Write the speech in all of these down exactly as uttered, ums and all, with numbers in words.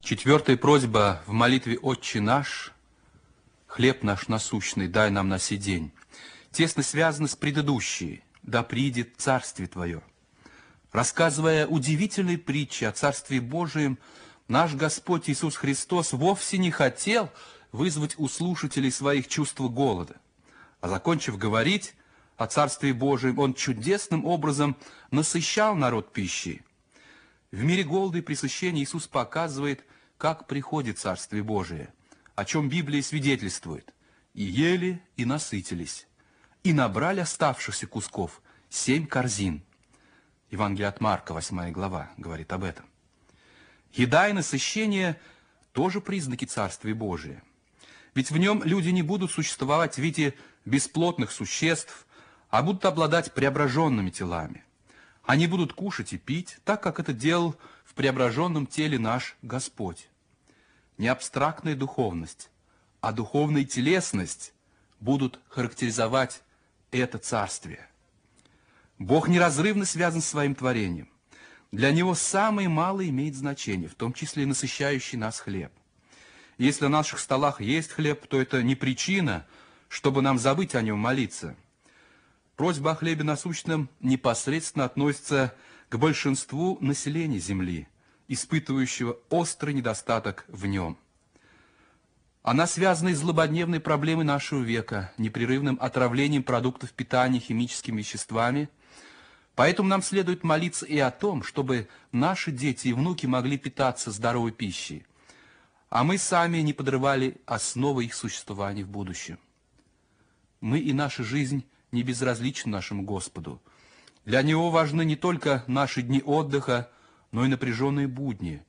Четвертая просьба в молитве «Отче наш», «Хлеб наш насущный, дай нам на сей день», тесно связана с предыдущей «Да придет Царствие Твое». Рассказывая удивительные притчи о Царстве Божием, наш Господь Иисус Христос вовсе не хотел вызвать у слушателей своих чувство голода. А закончив говорить о Царстве Божием, Он чудесным образом насыщал народ пищей. В мире голода и пресыщения Иисус показывает, как приходит Царствие Божие, о чем Библия свидетельствует. И ели, и насытились, и набрали оставшихся кусков семь корзин. Евангелие от Марка, восьмая глава, говорит об этом. Еда и насыщение тоже признаки Царствия Божия. Ведь в нем люди не будут существовать в виде бесплотных существ, а будут обладать преображенными телами. Они будут кушать и пить, так как это делал в преображенном теле наш Господь. Не абстрактная духовность, а духовная телесность будут характеризовать это царствие. Бог неразрывно связан с своим творением. Для Него самое малое имеет значение, в том числе и насыщающий нас хлеб. Если на наших столах есть хлеб, то это не причина, чтобы нам забыть о нем молиться. Просьба о хлебе насущном непосредственно относится к большинству населения земли, испытывающего острый недостаток в нем. Она связана и с злободневной проблемой нашего века, непрерывным отравлением продуктов питания химическими веществами. Поэтому нам следует молиться и о том, чтобы наши дети и внуки могли питаться здоровой пищей, а мы сами не подрывали основы их существования в будущем. Мы и наша жизнь не безразличны нашему Господу. Для Него важны не только наши дни отдыха, но и напряженные будни.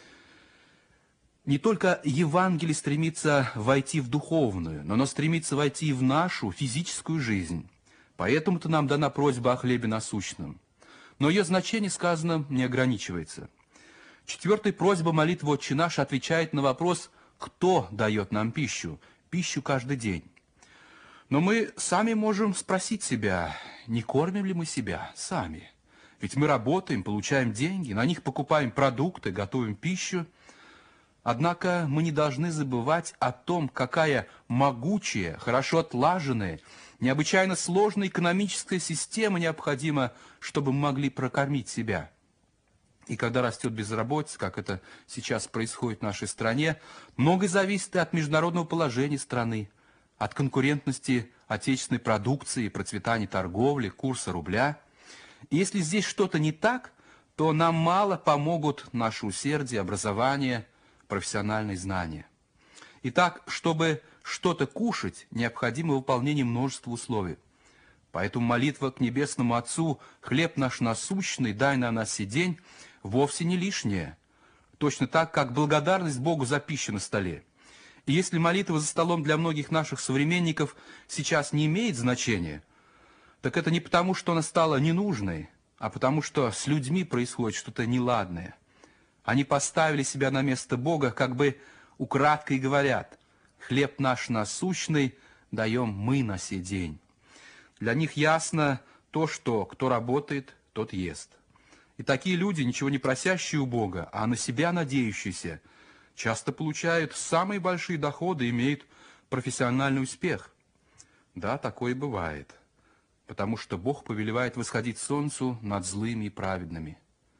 Не только Евангелие стремится войти в духовную, но оно стремится войти и в нашу физическую жизнь. Поэтому-то нам дана просьба о хлебе насущном. Но ее значение, сказано, не ограничивается. Четвертая просьба молитвы «Отче наш» отвечает на вопрос, кто дает нам пищу, пищу каждый день. Но мы сами можем спросить себя, не кормим ли мы себя сами? Ведь мы работаем, получаем деньги, на них покупаем продукты, готовим пищу. Однако мы не должны забывать о том, какая могучая, хорошо отлаженная, необычайно сложная экономическая система необходима, чтобы мы могли прокормить себя. И когда растет безработица, как это сейчас происходит в нашей стране, многое зависит и от международного положения страны, от конкурентности отечественной продукции, процветания торговли, курса рубля. И если здесь что-то не так, то нам мало помогут наше усердие, образование, профессиональные знания. Итак, чтобы что-то кушать, необходимо выполнение множества условий. Поэтому молитва к Небесному Отцу «Хлеб наш насущный, дай нам на сей день» вовсе не лишняя. Точно так, как благодарность Богу за пищу на столе. И если молитва за столом для многих наших современников сейчас не имеет значения, так это не потому, что она стала ненужной, а потому что с людьми происходит что-то неладное. Они поставили себя на место Бога, как бы украдкой говорят: «Хлеб наш насущный даем мы на сей день». Для них ясно то, что кто работает, тот ест. И такие люди, ничего не просящие у Бога, а на себя надеющиеся, часто получают самые большие доходы и имеют профессиональный успех. Да, такое бывает, потому что Бог повелевает восходить солнцу над злыми и праведными.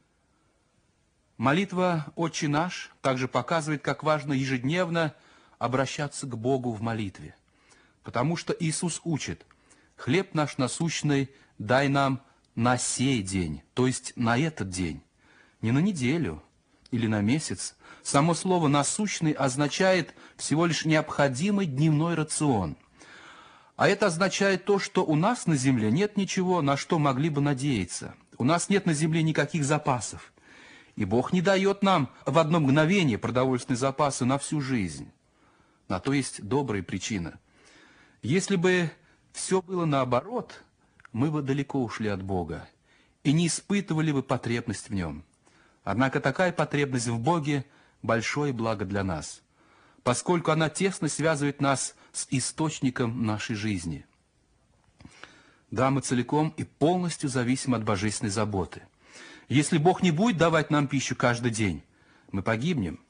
Молитва «Отче наш» также показывает, как важно ежедневно обращаться к Богу в молитве, потому что Иисус учит: «Хлеб наш насущный дай нам на сей день», то есть на этот день, не на неделю или на месяц. Само слово «насущный» означает всего лишь необходимый дневной рацион. А это означает то, что у нас на земле нет ничего, на что могли бы надеяться. У нас нет на земле никаких запасов. И Бог не дает нам в одно мгновение продовольственные запасы на всю жизнь. На то есть добрая причина. Если бы все было наоборот, мы бы далеко ушли от Бога и не испытывали бы потребность в Нем. Однако такая потребность в Боге – большое благо для нас, поскольку она тесно связывает нас с источником нашей жизни. Да, мы целиком и полностью зависим от божественной заботы. Если Бог не будет давать нам пищу каждый день, мы погибнем.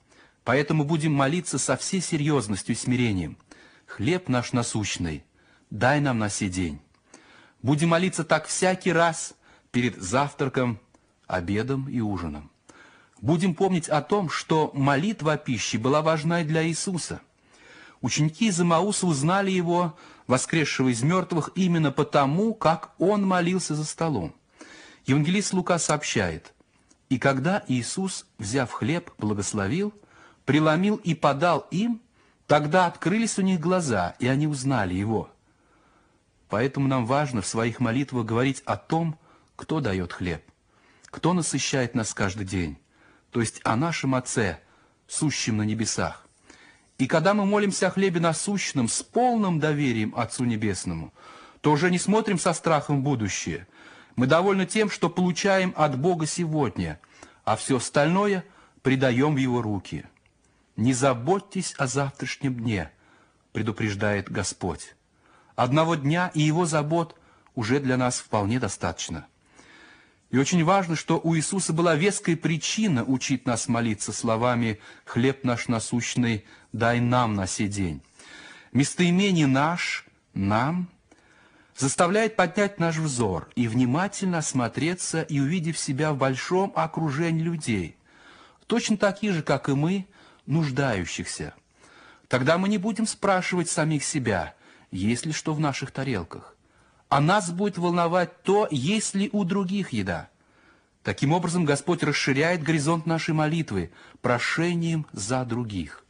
Поэтому будем молиться со всей серьезностью и смирением. «Хлеб наш насущный, дай нам на сей день». Будем молиться так всякий раз перед завтраком, обедом и ужином. Будем помнить о том, что молитва о пище была важна и для Иисуса. Ученики из Имауса узнали Его, воскресшего из мертвых, именно потому, как Он молился за столом. Евангелист Лука сообщает: «И когда Иисус, взяв хлеб, благословил, преломил и подал им, тогда открылись у них глаза, и они узнали Его». Поэтому нам важно в своих молитвах говорить о том, кто дает хлеб, кто насыщает нас каждый день, то есть о нашем Отце, сущем на небесах. И когда мы молимся о хлебе насущном с полным доверием Отцу Небесному, то уже не смотрим со страхом в будущее. Мы довольны тем, что получаем от Бога сегодня, а все остальное предаем в Его руки. «Не заботьтесь о завтрашнем дне», предупреждает Господь. Одного дня и Его забот уже для нас вполне достаточно. И очень важно, что у Иисуса была веская причина учить нас молиться словами «Хлеб наш насущный, дай нам на сей день». Местоимение «наш», «нам» заставляет поднять наш взор и внимательно осмотреться и увидев себя в большом окружении людей, точно таких же, как и мы, нуждающихся. Тогда мы не будем спрашивать самих себя, есть ли что в наших тарелках. А нас будет волновать то, есть ли у других еда. Таким образом, Господь расширяет горизонт нашей молитвы прошением за других.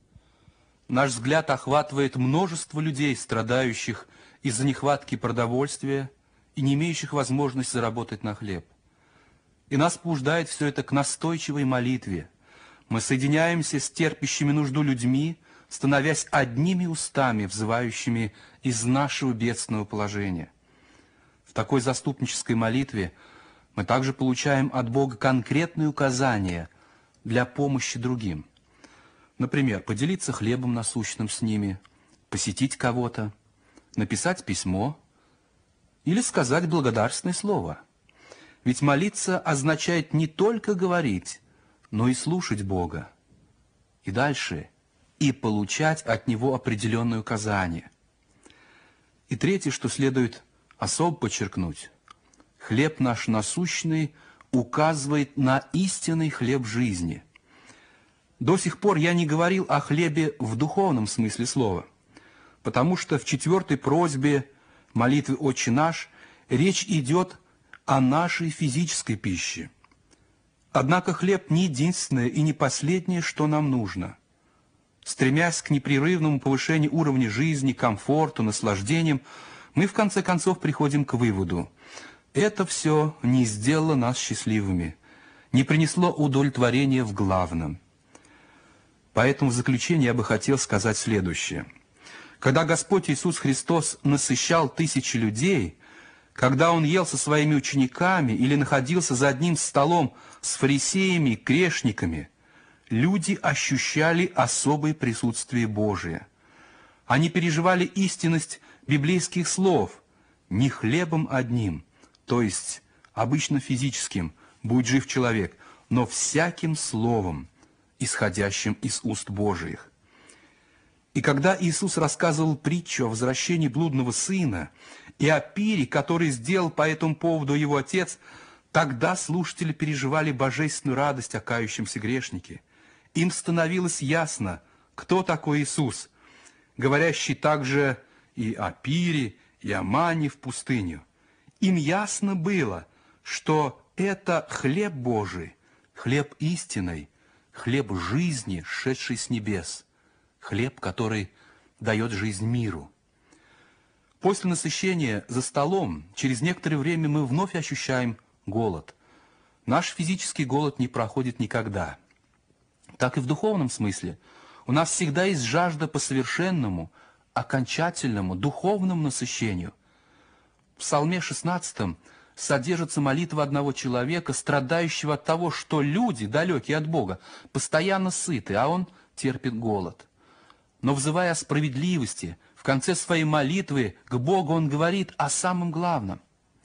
Наш взгляд охватывает множество людей, страдающих из-за нехватки продовольствия и не имеющих возможности заработать на хлеб. И нас побуждает все это к настойчивой молитве. Мы соединяемся с терпящими нужду людьми, становясь одними устами, взывающими из нашего бедственного положения. В такой заступнической молитве мы также получаем от Бога конкретные указания для помощи другим. Например, поделиться хлебом насущным с ними, посетить кого-то, написать письмо или сказать благодарственное слово. Ведь молиться означает не только говорить, но и слушать Бога. И дальше – и получать от Него определенные указания. И третье, что следует особо подчеркнуть, хлеб наш насущный указывает на истинный хлеб жизни. До сих пор я не говорил о хлебе в духовном смысле слова, потому что в четвертой просьбе молитвы «Отче наш» речь идет о нашей физической пище. Однако хлеб не единственное и не последнее, что нам нужно. Стремясь к непрерывному повышению уровня жизни, комфорту, наслаждениям, мы в конце концов приходим к выводу: это все не сделало нас счастливыми, не принесло удовлетворения в главном. Поэтому в заключение я бы хотел сказать следующее. Когда Господь Иисус Христос насыщал тысячи людей, когда Он ел со своими учениками или находился за одним столом с фарисеями и грешниками, люди ощущали особое присутствие Божие. Они переживали истинность библейских слов «не хлебом одним», то есть обычно физическим, «будь жив человек», но всяким словом, исходящим из уст Божиих. И когда Иисус рассказывал притчу о возвращении блудного сына и о пире, который сделал по этому поводу его отец, тогда слушатели переживали божественную радость о кающемся грешнике. Им становилось ясно, кто такой Иисус, говорящий также и о пире, и о мане в пустыню. Им ясно было, что это хлеб Божий, хлеб истинный, хлеб жизни, шедший с небес, хлеб, который дает жизнь миру. После насыщения за столом, через некоторое время мы вновь ощущаем голод. Наш физический голод не проходит никогда. Так и в духовном смысле. У нас всегда есть жажда по совершенному, окончательному, духовному насыщению. В Псалме шестнадцатом содержится молитва одного человека, страдающего от того, что люди, далекие от Бога, постоянно сыты, а он терпит голод. Но взывая о справедливости, в конце своей молитвы к Богу он говорит о самом главном.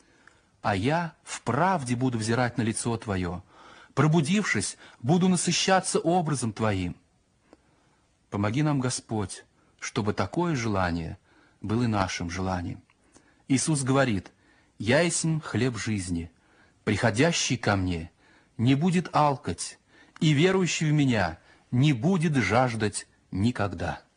«А я в правде буду взирать на лицо Твое, пробудившись, буду насыщаться образом Твоим». Помоги нам, Господь, чтобы такое желание было нашим желанием. Иисус говорит: «Я есмь хлеб жизни, приходящий ко мне не будет алкать, и верующий в Меня не будет жаждать никогда».